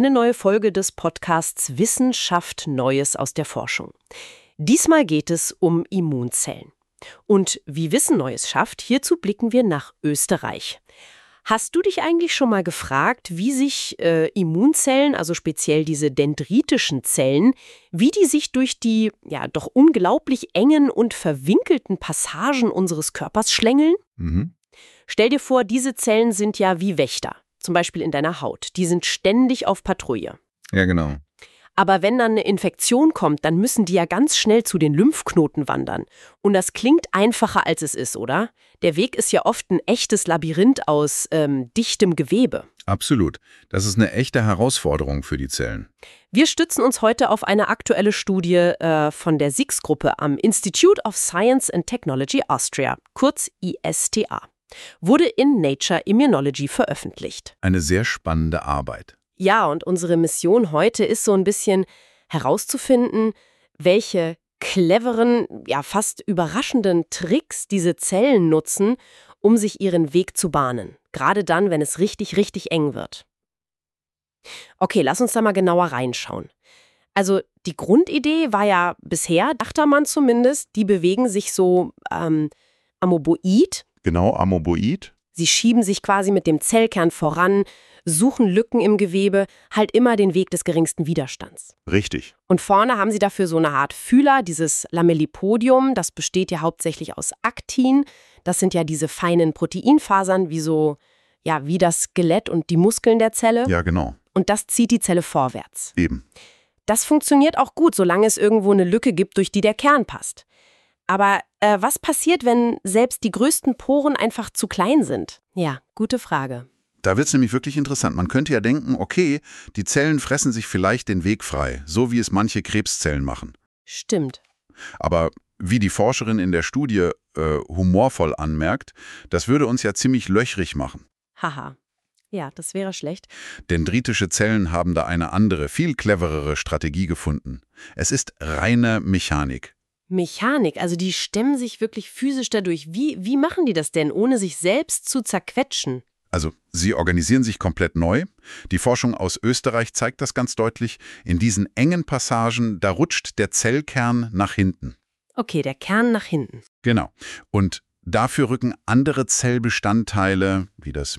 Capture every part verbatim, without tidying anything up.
eine neue Folge des Podcasts Wissenschaft Neues aus der Forschung. Diesmal geht es um Immunzellen. Und wie Wissen Neues schafft, hierzu blicken wir nach Österreich. Hast du dich eigentlich schon mal gefragt, wie sich äh, Immunzellen, also speziell diese dendritischen Zellen, wie die sich durch die ja doch unglaublich engen und verwinkelten Passagen unseres Körpers schlängeln? Mhm. Stell dir vor, diese Zellen sind ja wie Wächter, zum Beispiel in deiner Haut. Die sind ständig auf Patrouille. Ja, genau. Aber wenn dann eine Infektion kommt, dann müssen die ja ganz schnell zu den Lymphknoten wandern. Und das klingt einfacher, als es ist, oder? Der Weg ist ja oft ein echtes Labyrinth aus ähm, dichtem Gewebe. Absolut. Das ist eine echte Herausforderung für die Zellen. Wir stützen uns heute auf eine aktuelle Studie äh, von der S I X-Gruppe am Institute of Science and Technology Austria, kurz I S T A. Wurde in Nature Immunology veröffentlicht. Eine sehr spannende Arbeit. Ja, und unsere Mission heute ist so ein bisschen herauszufinden, welche cleveren, ja fast überraschenden Tricks diese Zellen nutzen, um sich ihren Weg zu bahnen. Gerade dann, wenn es richtig, richtig eng wird. Okay, lass uns da mal genauer reinschauen. Also die Grundidee war ja bisher, dachte man zumindest, die bewegen sich so ähm, amoeboid. Genau, amoeboid. Sie schieben sich quasi mit dem Zellkern voran, suchen Lücken im Gewebe, halt immer den Weg des geringsten Widerstands. Richtig. Und vorne haben sie dafür so eine Art Fühler, dieses Lamellipodium, das besteht ja hauptsächlich aus Aktin. Das sind ja diese feinen Proteinfasern, wie so, ja, wie das Skelett und die Muskeln der Zelle. Ja, genau. Und das zieht die Zelle vorwärts. Eben. Das funktioniert auch gut, solange es irgendwo eine Lücke gibt, durch die der Kern passt. Aber äh, was passiert, wenn selbst die größten Poren einfach zu klein sind? Ja, gute Frage. Da wird es nämlich wirklich interessant. Man könnte ja denken, okay, die Zellen fressen sich vielleicht den Weg frei, so wie es manche Krebszellen machen. Stimmt. Aber wie die Forscherin in der Studie äh, humorvoll anmerkt, das würde uns ja ziemlich löchrig machen. Haha. Ja, das wäre schlecht. Dendritische Zellen haben da eine andere, viel cleverere Strategie gefunden. Es ist reine Mechanik. Mechanik, also die stemmen sich wirklich physisch dadurch. Wie, wie machen die das denn, ohne sich selbst zu zerquetschen? Also, sie organisieren sich komplett neu. Die Forschung aus Österreich zeigt das ganz deutlich. In diesen engen Passagen, da rutscht der Zellkern nach hinten. Okay, der Kern nach hinten. Genau. Und dafür rücken andere Zellbestandteile, wie das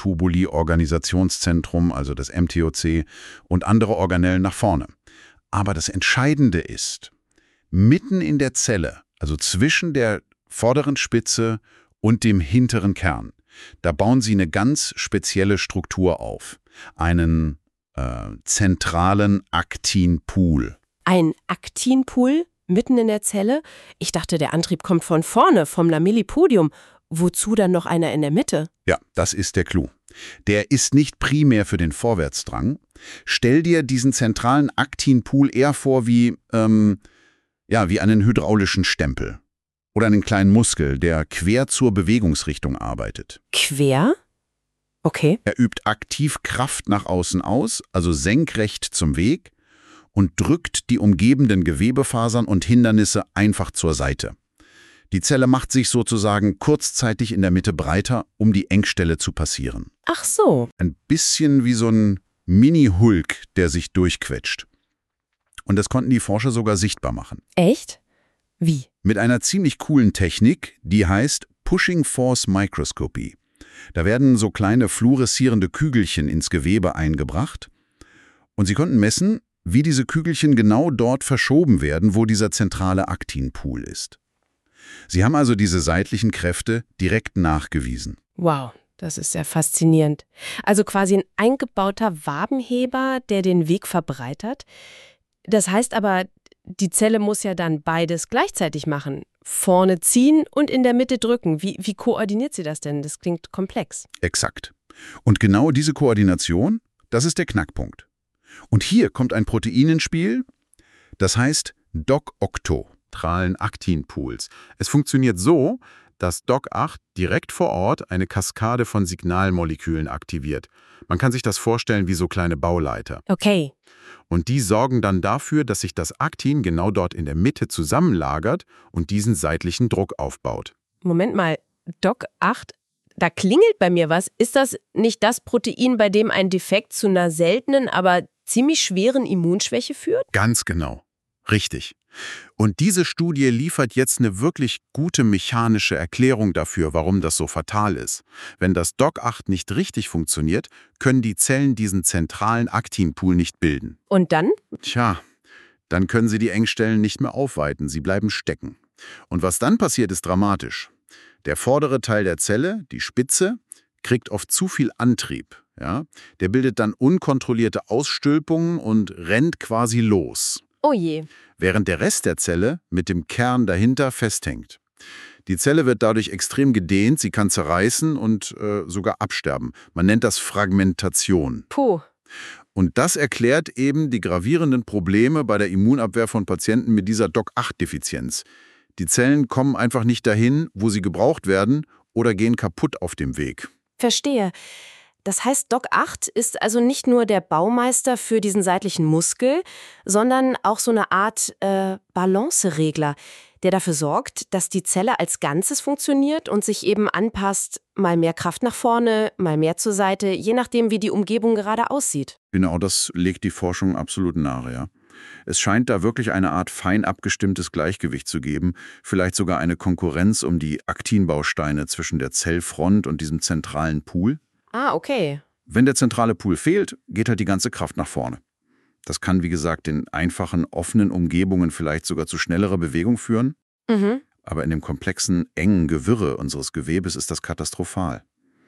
Mikrotubuli-Organisationszentrum, also das M T O C, und andere Organellen nach vorne. Aber das Entscheidende ist, mitten in der Zelle, also zwischen der vorderen Spitze und dem hinteren Kern, da bauen sie eine ganz spezielle Struktur auf. Einen äh, zentralen Aktinpool. Ein Aktinpool mitten in der Zelle? Ich dachte, der Antrieb kommt von vorne, vom Lamellipodium. Wozu dann noch einer in der Mitte? Ja, das ist der Clou. Der ist nicht primär für den Vorwärtsdrang. Stell dir diesen zentralen Aktinpool eher vor wie, ähm, ja, wie einen hydraulischen Stempel. Oder einen kleinen Muskel, der quer zur Bewegungsrichtung arbeitet. Quer? Okay. Er übt aktiv Kraft nach außen aus, also senkrecht zum Weg, und drückt die umgebenden Gewebefasern und Hindernisse einfach zur Seite. Die Zelle macht sich sozusagen kurzzeitig in der Mitte breiter, um die Engstelle zu passieren. Ach so. Ein bisschen wie so ein Mini-Hulk, der sich durchquetscht. Und das konnten die Forscher sogar sichtbar machen. Echt? Wie? Mit einer ziemlich coolen Technik, die heißt Pushing Force Microscopy. Da werden so kleine fluoreszierende Kügelchen ins Gewebe eingebracht und sie konnten messen, wie diese Kügelchen genau dort verschoben werden, wo dieser zentrale Aktinpool ist. Sie haben also diese seitlichen Kräfte direkt nachgewiesen. Wow, das ist sehr faszinierend. Also quasi ein eingebauter Wabenheber, der den Weg verbreitert. Das heißt aber, die Zelle muss ja dann beides gleichzeitig machen. Vorne ziehen und in der Mitte drücken. Wie, wie koordiniert sie das denn? Das klingt komplex. Exakt. Und genau diese Koordination, das ist der Knackpunkt. Und hier kommt ein Protein ins Spiel, das heißt D O C Octo, zentralen Aktinpools. Es funktioniert so, dass D O C acht direkt vor Ort eine Kaskade von Signalmolekülen aktiviert. Man kann sich das vorstellen wie so kleine Bauleiter. Okay. Und die sorgen dann dafür, dass sich das Aktin genau dort in der Mitte zusammenlagert und diesen seitlichen Druck aufbaut. Moment mal, D O C acht, Da klingelt bei mir was. Ist das nicht das Protein, bei dem ein Defekt zu einer seltenen, aber ziemlich schweren Immunschwäche führt? Ganz genau. Richtig. Und diese Studie liefert jetzt eine wirklich gute mechanische Erklärung dafür, warum das so fatal ist. Wenn das D O C acht nicht richtig funktioniert, können die Zellen diesen zentralen Aktinpool nicht bilden. Und dann? Tja, dann können sie die Engstellen nicht mehr aufweiten, sie bleiben stecken. Und was dann passiert, ist dramatisch. Der vordere Teil der Zelle, die Spitze, kriegt oft zu viel Antrieb. Ja? Der bildet dann unkontrollierte Ausstülpungen und rennt quasi los. Oh je. Während der Rest der Zelle mit dem Kern dahinter festhängt. Die Zelle wird dadurch extrem gedehnt, sie kann zerreißen und äh, sogar absterben. Man nennt das Fragmentation. Puh. Und das erklärt eben die gravierenden Probleme bei der Immunabwehr von Patienten mit dieser D O C acht Defizienz. Die Zellen kommen einfach nicht dahin, wo sie gebraucht werden, oder gehen kaputt auf dem Weg. Verstehe. Das heißt, D O C acht ist also nicht nur der Baumeister für diesen seitlichen Muskel, sondern auch so eine Art äh, Balanceregler, der dafür sorgt, dass die Zelle als Ganzes funktioniert und sich eben anpasst, mal mehr Kraft nach vorne, mal mehr zur Seite, je nachdem, wie die Umgebung gerade aussieht. Genau, das legt die Forschung absolut nahe, ja. Es scheint da wirklich eine Art fein abgestimmtes Gleichgewicht zu geben, vielleicht sogar eine Konkurrenz um die Aktinbausteine zwischen der Zellfront und diesem zentralen Pool. Ah, okay. Wenn der zentrale Pool fehlt, geht halt die ganze Kraft nach vorne. Das kann, wie gesagt, in einfachen, offenen Umgebungen vielleicht sogar zu schnellerer Bewegung führen. Mhm. Aber in dem komplexen, engen Gewirre unseres Gewebes ist das katastrophal.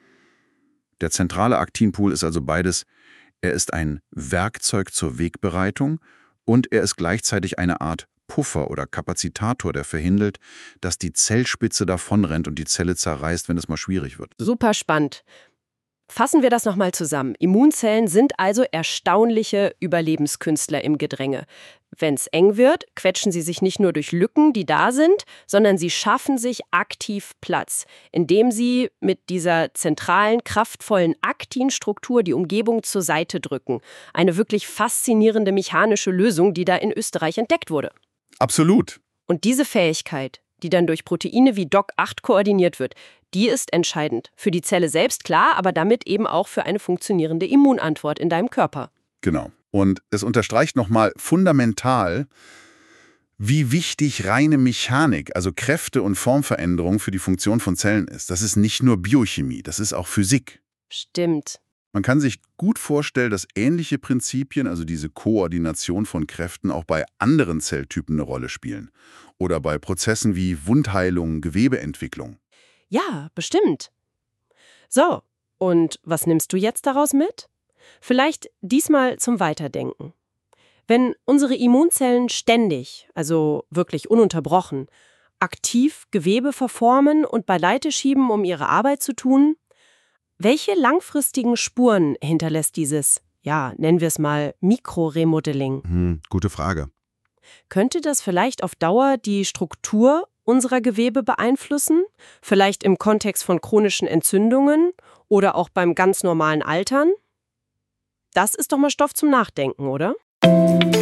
Der zentrale Aktinpool ist also beides. Er ist ein Werkzeug zur Wegbereitung und er ist gleichzeitig eine Art Puffer oder Kapazitator, der verhindert, dass die Zellspitze davonrennt und die Zelle zerreißt, wenn es mal schwierig wird. Super spannend. Fassen wir das nochmal zusammen. Immunzellen sind also erstaunliche Überlebenskünstler im Gedränge. Wenn es eng wird, quetschen sie sich nicht nur durch Lücken, die da sind, sondern sie schaffen sich aktiv Platz, indem sie mit dieser zentralen, kraftvollen Aktinstruktur die Umgebung zur Seite drücken. Eine wirklich faszinierende mechanische Lösung, die da in Österreich entdeckt wurde. Absolut. Und diese Fähigkeit, die dann durch Proteine wie D O C acht koordiniert wird, die ist entscheidend. Für die Zelle selbst klar, aber damit eben auch für eine funktionierende Immunantwort in deinem Körper. Genau. Und es unterstreicht nochmal fundamental, wie wichtig reine Mechanik, also Kräfte- und Formveränderung für die Funktion von Zellen ist. Das ist nicht nur Biochemie, das ist auch Physik. Stimmt. Man kann sich gut vorstellen, dass ähnliche Prinzipien, also diese Koordination von Kräften, auch bei anderen Zelltypen eine Rolle spielen. Oder bei Prozessen wie Wundheilung, Gewebeentwicklung. Ja, bestimmt. So, und was nimmst du jetzt daraus mit? Vielleicht diesmal zum Weiterdenken. Wenn unsere Immunzellen ständig, also wirklich ununterbrochen, aktiv Gewebe verformen und beiseite schieben, um ihre Arbeit zu tun, welche langfristigen Spuren hinterlässt dieses, ja, nennen wir es mal Mikroremodeling? Hm, gute Frage. Könnte das vielleicht auf Dauer die Struktur unserer Gewebe beeinflussen? Vielleicht im Kontext von chronischen Entzündungen oder auch beim ganz normalen Altern? Das ist doch mal Stoff zum Nachdenken, oder?